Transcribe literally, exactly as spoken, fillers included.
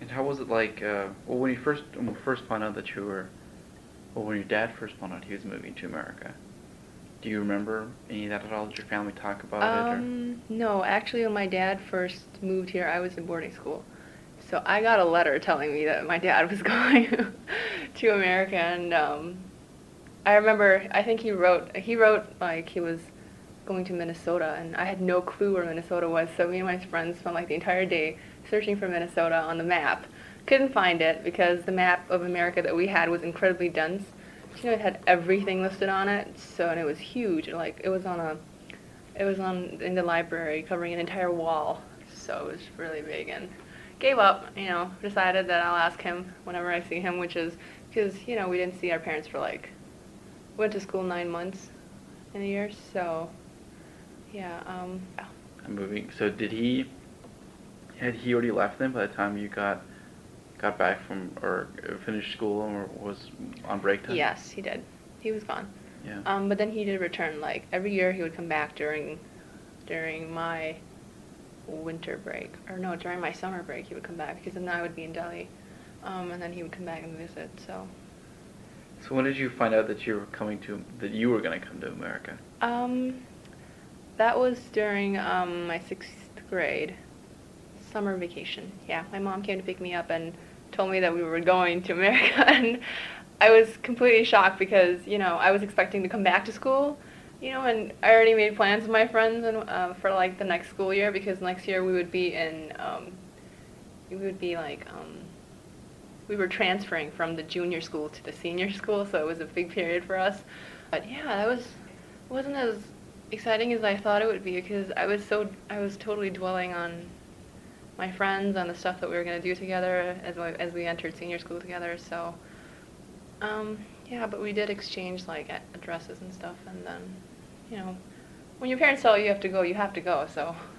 And how was it like, uh, well, when you first, when we first found out that you were, well, when your dad first found out he was moving to America, do you remember any of that at all? Did your family talk about it, or? Um, no, actually, when my dad first moved here, I was in boarding school. So I got a letter telling me that my dad was going to America, and um, I remember, I think he wrote, he wrote like he was going to Minnesota, and I had no clue where Minnesota was. So me and my friends spent like the entire day searching for Minnesota on the map. Couldn't find it because the map of America that we had was incredibly dense. You know, it had everything listed on it, so and it was huge. Like it was on a, it was on in the library covering an entire wall, so it was really big. And gave up. You know, decided that I'll ask him whenever I see him, which is because you know we didn't see our parents for like went to school nine months in a year, so yeah. Um, I'm moving. So did he, had he already left then by the time you got, got back from, or finished school or was on break time? yes, he did. He was gone. Yeah. Um, but then he did return. Like every year, he would come back during during my winter break, or no, during my summer break. He would come back because then I would be in Delhi, um, and then he would come back and visit. So, So when did you find out that you were coming to, that you were going to come to America? um, that was during um, my sixth grade summer vacation. Yeah, my mom came to pick me up and told me that we were going to America, and I was completely shocked because you know I was expecting to come back to school, you know, and I already made plans with my friends and uh, for like the next school year because next year we would be in, um, we would be like, um, we were transferring from the junior school to the senior school, so it was a big period for us. But yeah, that was wasn't as exciting as I thought it would be because I was so I was totally dwelling on my friends and the stuff that we were going to do together as we, as we entered senior school together. So, um, yeah, but we did exchange like addresses and stuff, and then, you know, when your parents tell you you have to go, you have to go. So